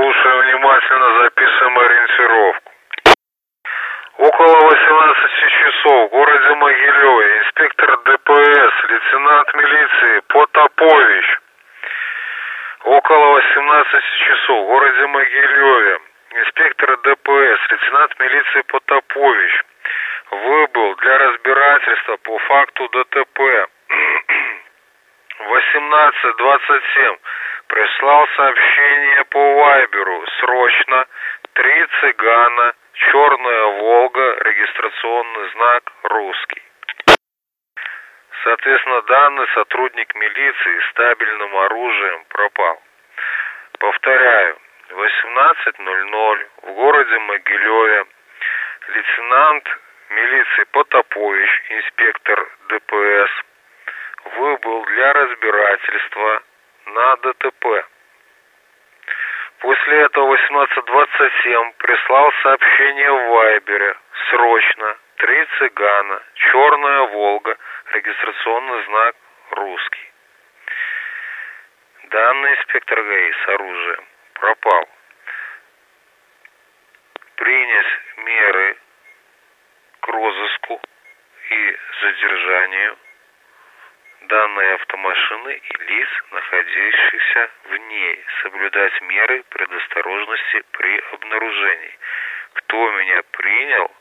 Слушаем внимательно, записываем ориентировку. Около 18 часов в городе Могилеве инспектор ДПС, лейтенант милиции Потапович. Около 18 часов в городе Могилеве инспектор ДПС, лейтенант милиции Потапович выбыл для разбирательства по факту ДТП. 18:27 прислал сообщение по Вайберу: срочно, 3 цыгана, черная Волга, регистрационный знак русский. Соответственно, данный сотрудник милиции с стабильным оружием пропал. Повторяю, 18:00 в городе Могилеве лейтенант милиции Потапович, инспектор ДПС, выбыл для разбирательства на ДТП. После этого 18:27 прислал сообщение в Вайбере: срочно, 3 цыгана, черная Волга, регистрационный знак русский. Данный инспектор ГАИ с оружием пропал. Принять меры к розыску и задержанию данной автомашины и лиц, находящихся в ней, соблюдать меры предосторожности при обнаружении. Кто меня принял,